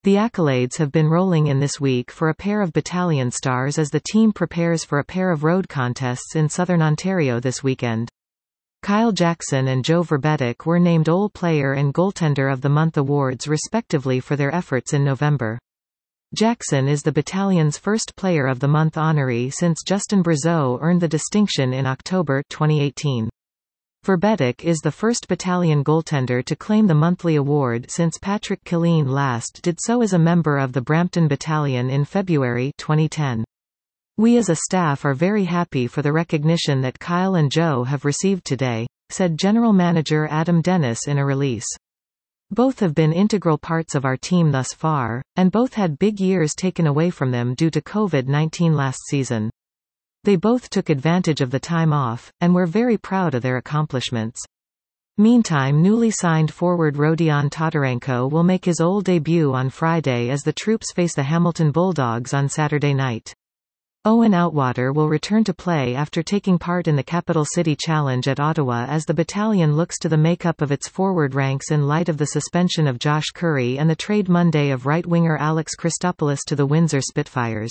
The accolades have been rolling in this week for a pair of battalion stars as the team prepares for a pair of road contests in southern Ontario this weekend. Kyle Jackson and Joe Vrbetic were named All Player and Goaltender of the Month awards respectively for their efforts in November. Jackson is the battalion's first Player of the Month honoree since Justin Brazeau earned the distinction in October 2018. Vrbetic is the first battalion goaltender to claim the monthly award since Patrick Killeen last did so as a member of the Brampton Battalion in February 2010. "We as a staff are very happy for the recognition that Kyle and Joe have received today," said General Manager Adam Dennis in a release. "Both have been integral parts of our team thus far, and both had big years taken away from them due to COVID-19 last season. They both took advantage of the time off, and we're very proud of their accomplishments." Meantime, newly signed forward Rodion Tatarenko will make his OL debut on Friday as the troops face the Hamilton Bulldogs on Saturday night. Owen Outwater will return to play after taking part in the Capital City Challenge at Ottawa as the battalion looks to the makeup of its forward ranks in light of the suspension of Josh Curry and the trade Monday of right-winger Alex Christopoulos to the Windsor Spitfires.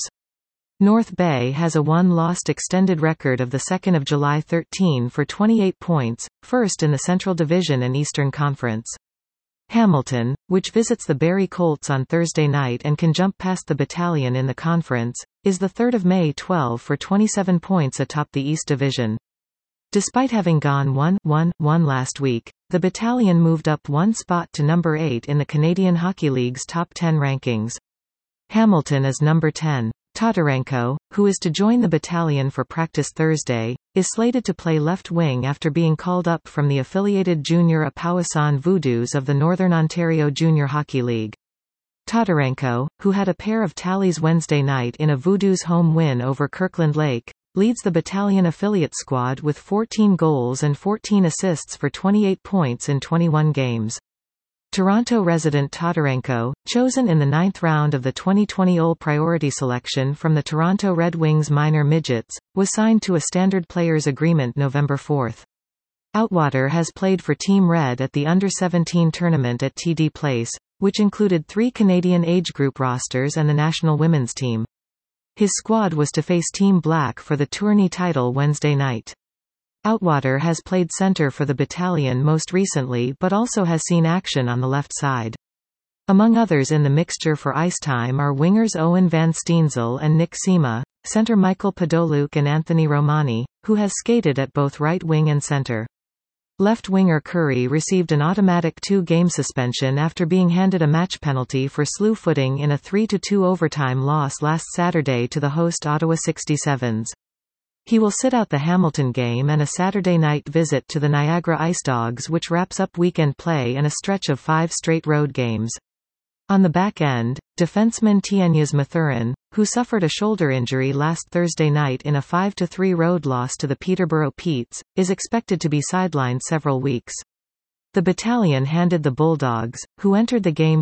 North Bay has a one-lost extended record of 2 July 13 for 28 points, first in the Central Division and Eastern Conference. Hamilton, which visits the Barrie Colts on Thursday night and can jump past the battalion in the conference, is the 3rd of May 12 for 27 points atop the East Division. Despite having gone 1-1-1 last week, the battalion moved up one spot to number 8 in the Canadian Hockey League's top 10 rankings. Hamilton is number 10. Tatarenko, who is to join the battalion for practice Thursday, is slated to play left wing after being called up from the affiliated junior Apowassan Voodoos of the Northern Ontario Junior Hockey League. Tatarenko, who had a pair of tallies Wednesday night in a Voodoos home win over Kirkland Lake, leads the battalion affiliate squad with 14 goals and 14 assists for 28 points in 21 games. Toronto resident Tatarenko, chosen in the 9th round of the 2020 OL priority selection from the Toronto Red Wings minor midgets, was signed to a standard players agreement November 4. Outwater has played for Team Red at the Under-17 tournament at TD Place, which included 3 Canadian age group rosters and the national women's team. His squad was to face Team Black for the tourney title Wednesday night. Outwater has played centre for the battalion most recently but also has seen action on the left side. Among others in the mixture for ice time are wingers Owen Van Steensel and Nick Sema, centre Michael Podoluk and Anthony Romani, who has skated at both right wing and centre. Left winger Curry received an automatic 2-game suspension after being handed a match penalty for slew-footing in a 3-2 overtime loss last Saturday to the host Ottawa 67s. He will sit out the Hamilton game and a Saturday night visit to the Niagara Ice Dogs, which wraps up weekend play and a stretch of 5 straight road games. On the back end, defenseman Tianyas Mathurin, who suffered a shoulder injury last Thursday night in a 5-3 road loss to the Peterborough Petes, is expected to be sidelined several weeks. The battalion handed the Bulldogs, who entered the game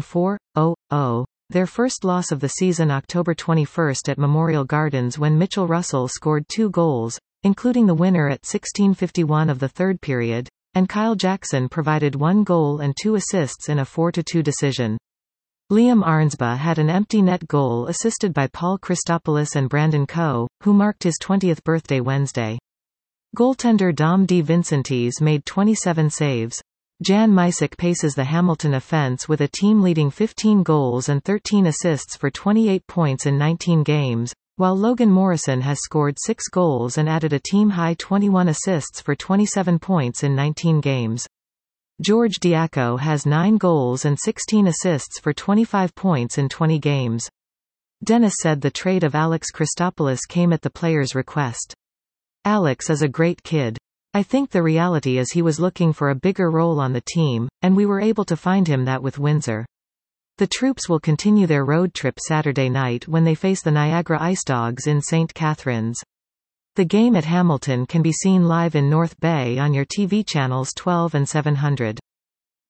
4-0-0, their first loss of the season October 21 at Memorial Gardens when Mitchell Russell scored 2 goals, including the winner at 16:51 of the third period, and Kyle Jackson provided 1 goal and 2 assists in a 4-2 decision. Liam Arnsba had an empty net goal assisted by Paul Christopoulos and Brandon Coe, who marked his 20th birthday Wednesday. Goaltender Dom De Vincentis made 27 saves. Jan Mysak paces the Hamilton offense with a team-leading 15 goals and 13 assists for 28 points in 19 games, while Logan Morrison has scored 6 goals and added a team-high 21 assists for 27 points in 19 games. George Diaco has 9 goals and 16 assists for 25 points in 20 games. Dennis said the trade of Alex Christopoulos came at the player's request. "Alex is a great kid. I think the reality is he was looking for a bigger role on the team, and we were able to find him that with Windsor." The troops will continue their road trip Saturday night when they face the Niagara Ice Dogs in St. Catharines. The game at Hamilton can be seen live in North Bay on your TV channels 12 and 700.